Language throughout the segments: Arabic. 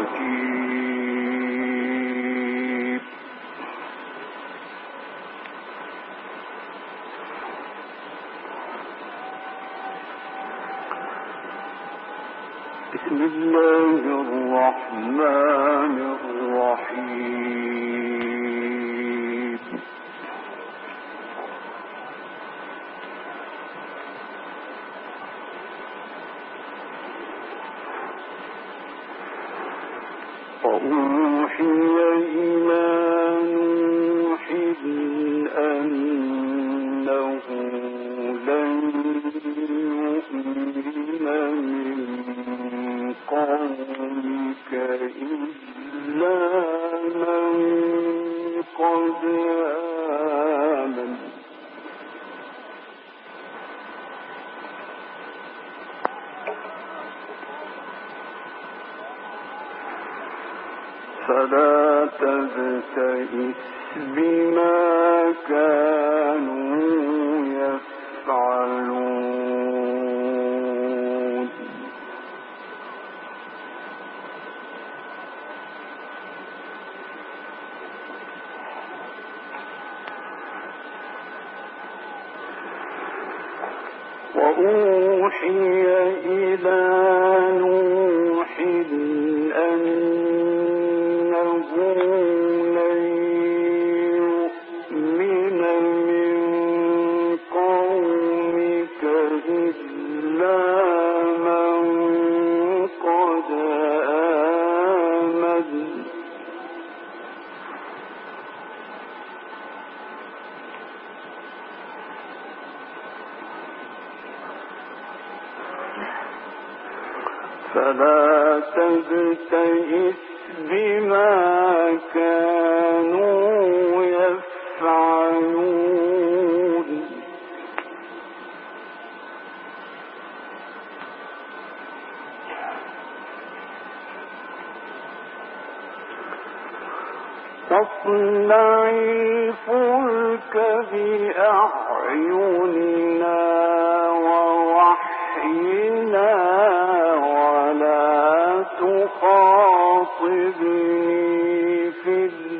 الرجيم. بسم الله الرحمن الرحيم. وأوحي إلى نوح أنه لن يؤمن من قومك إلا من قد آمن فلا تبتئس بما كانوا يفعلون وأوحي إلى نوح أنه لن يؤمن من قومك إلا من قد آمن فلا تبتئس بما كانوا يفعلون واصنع الفلك بأعيننا ووحينا ولا تخاطبني في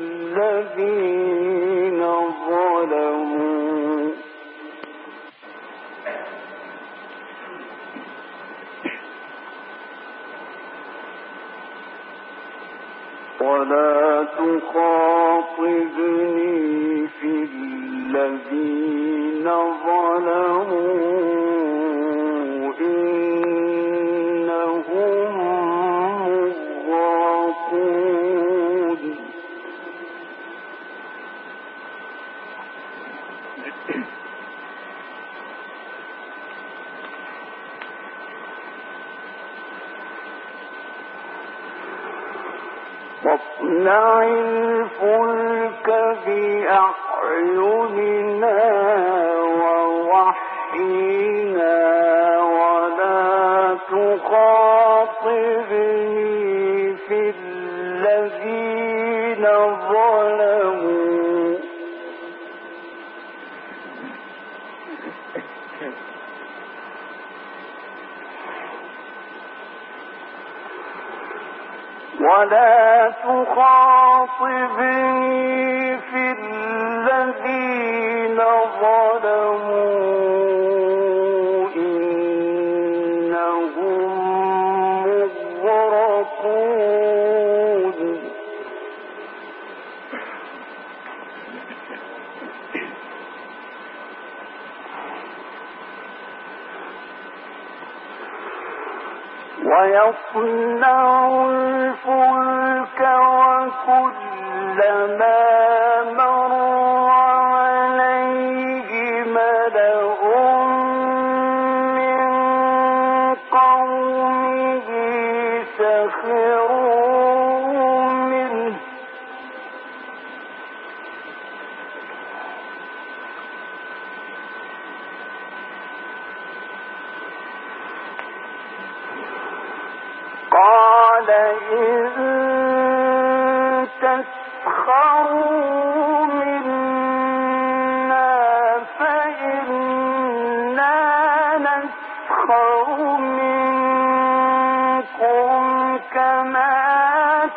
الذين ظلموا إنهم مغرقون واصنع الفلك بأعيننا ووحينا ولا تخاطبني في الذين ظلموا إنهم مغرقون ويصنع الفلك وكلما مر عليه ملأ من قومه سخروا منه قال إن تسخروا منا فإنا نسخر منكم كما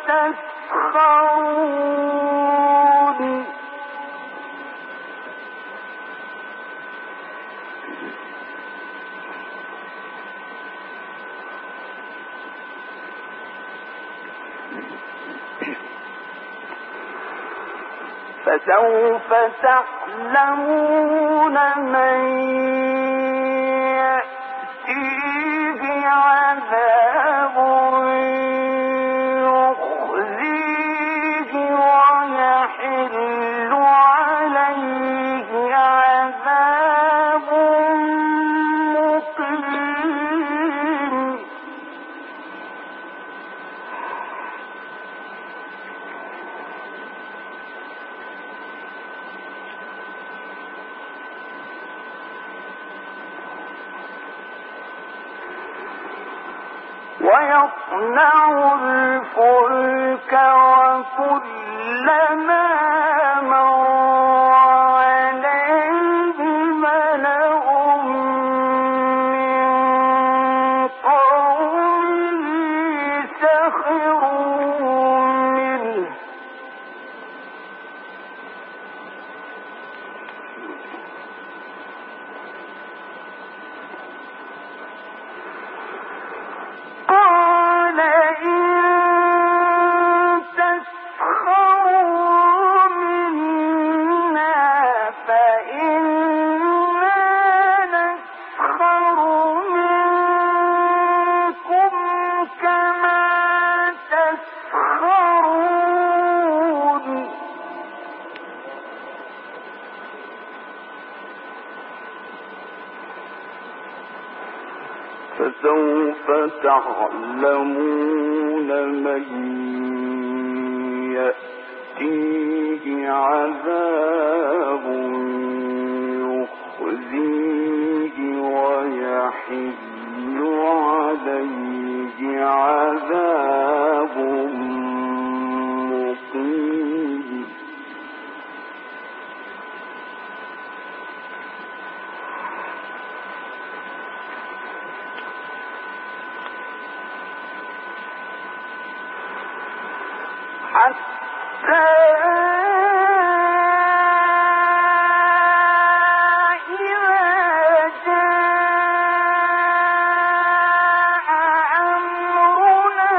فسوف تعلمون من يأتيه عذاب يخزيه ويحل عليه عذاب مقيم. ويصنع الفلك وكلما مر عليه ملأ من قومه سخروا منه قال إن تسخروا منا فإنا نسخر منكم كما تسخرون. فسوف تعلمون من يأتيه عذاب يخزيه ويحل عليه عذاب مقيم. حتى إذا جاء أمرنا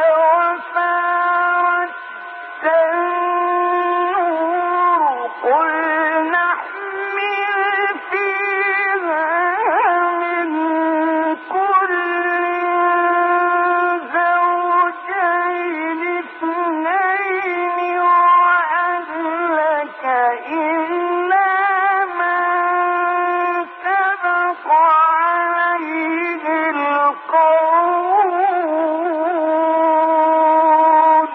وفارت النور قل نحمل فيها من كل زوجين اثنين وأهلك إلا من سبق عليه القول.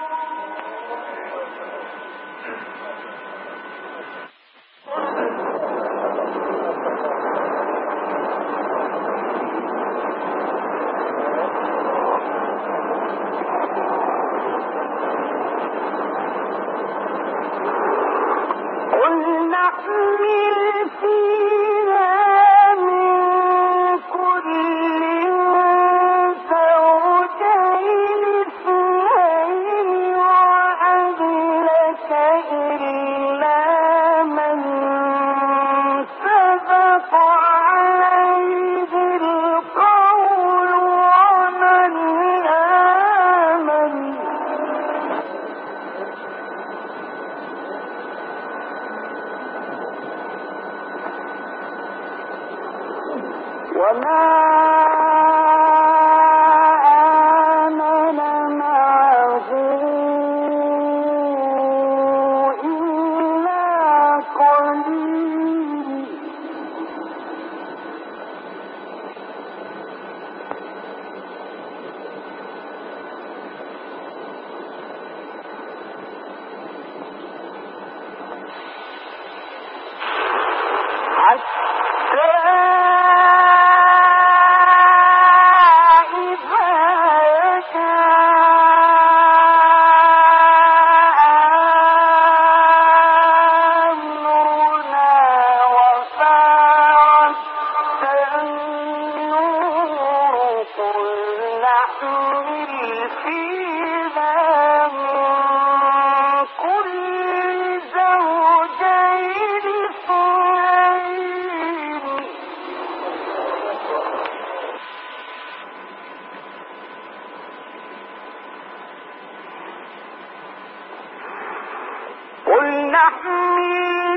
قل نحمل فيها من كل زوجين اثنين وأهلك إلا من سبق عليه القول ومن آمن. وما آمن معه إلا قليل. حتى قل تحمل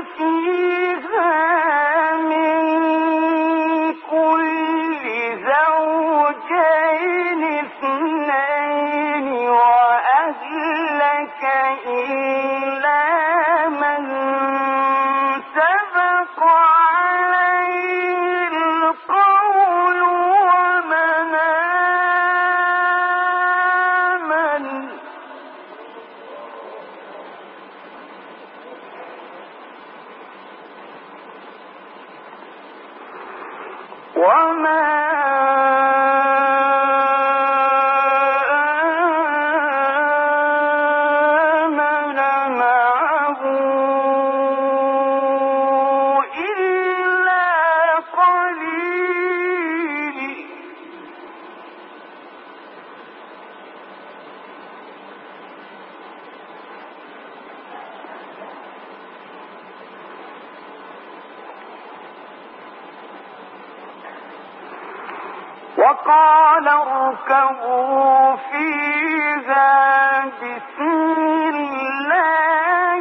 فيها من كل زوجين اثنين وأهلك إلا من سبق عليه القول ومن آمن وما آمن معه إلا قليل وقال اركبوا فيها بسم الله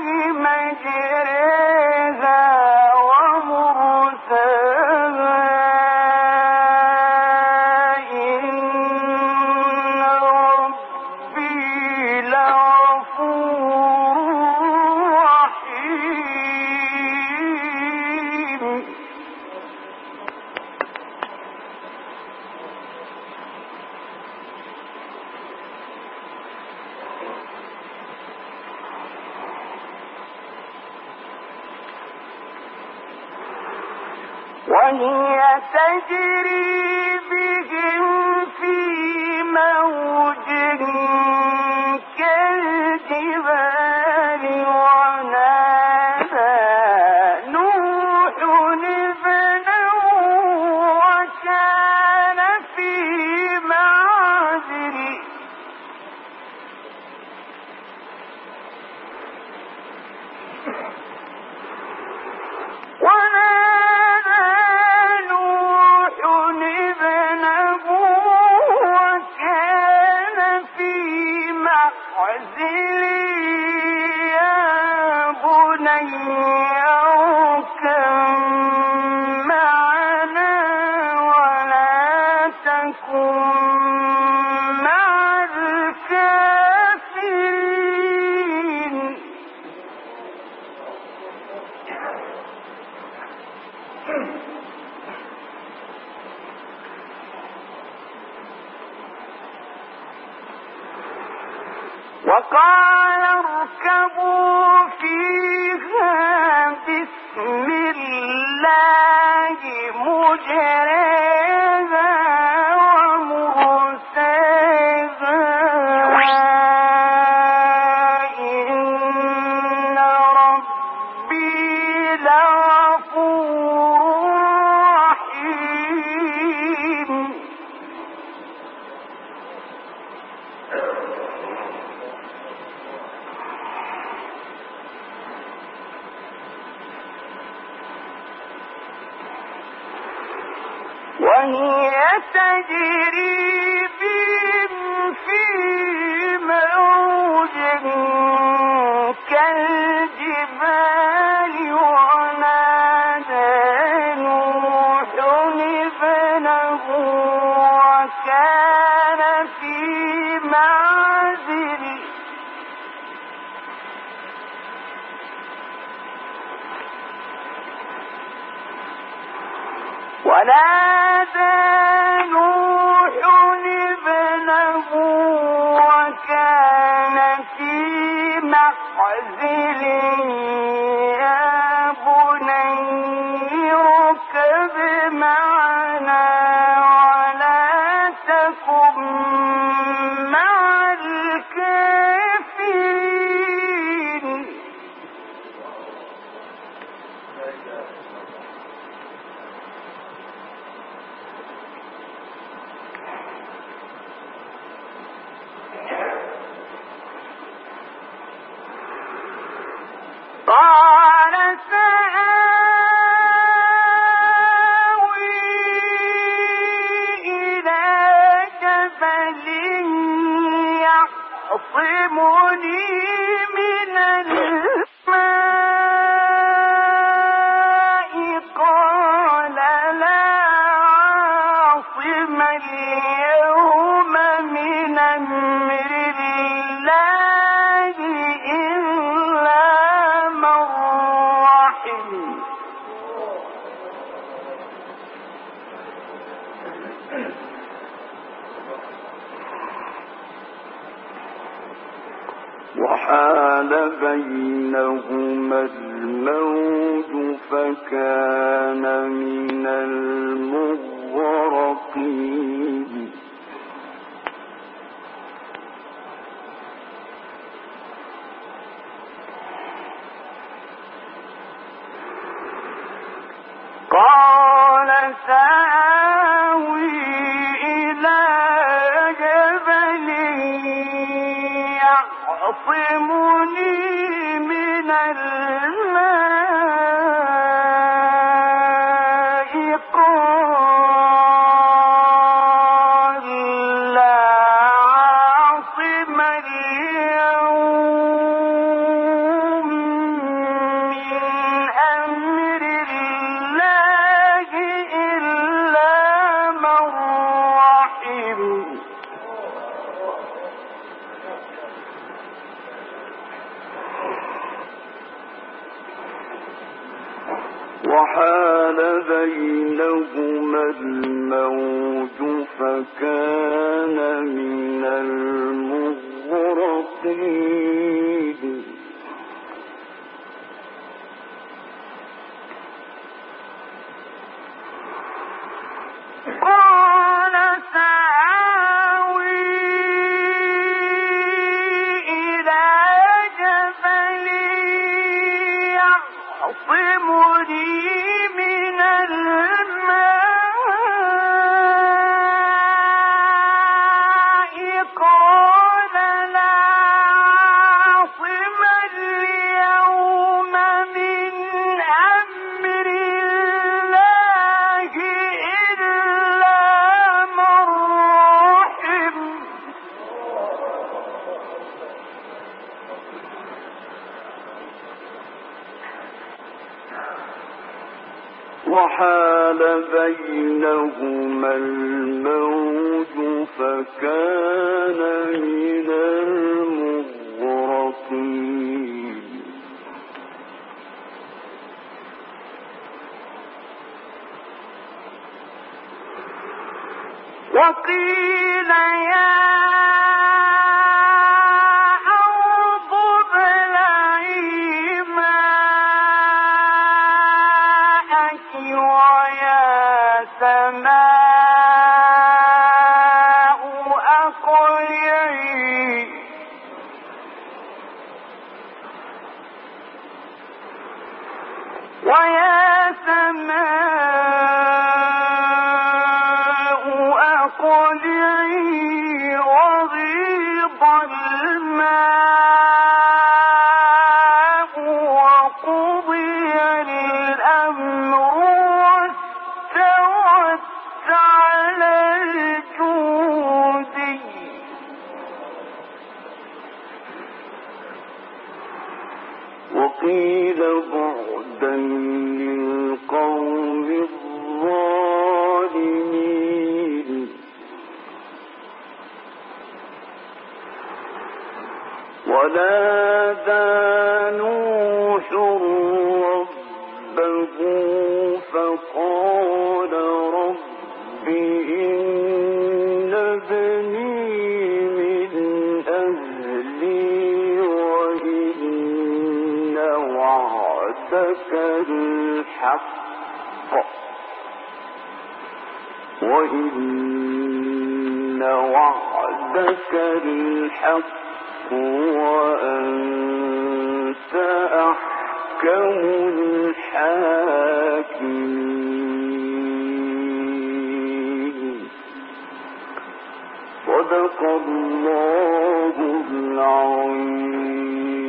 مجريها ومرساها إن ربي لغفور رحيم وهي تجري بهم في موج كالجبال ونادى نوح ابنه وكان في معزل وقال اركبوا فيها بسم الله مجريها ومرساها إن ربي لغفور رحيم وهي تجري بهم في موج كالجبال ونادى نوح ابنه وكان في معزل ونادى نوح ابنه وكان في معزل يا بني اركب معنا ولا تكن مع الكافرين قال سآوي إلى جبل يعصمني من الماء وحال بينهما الموج فكان من المغرقين قال سآوي إلى جبل يعصمني من الماء قال لا عاصم اليوم من أمر الله إلا من رحم وحال بينهما الموج فكان من المغرقين قال سآوي إلى جبل يعصمني من الماء قال لا عاصم اليوم من أمر الله إلا من رحم وحال بينهما الموج فكان من المغرقين وقيل يا أرض ابلعي ماءك ويا سماء أقلعي ويا سماء أقلعي وغيض الماء وقضي الأمر واستوت على الجودي وقيل بعدا للقوم الظالمين ونادى نوح ربه فقال رب إن ابني من أهلي وإن وعدك الحق وأنت أحكم الحاكمين صدق الله العظيم.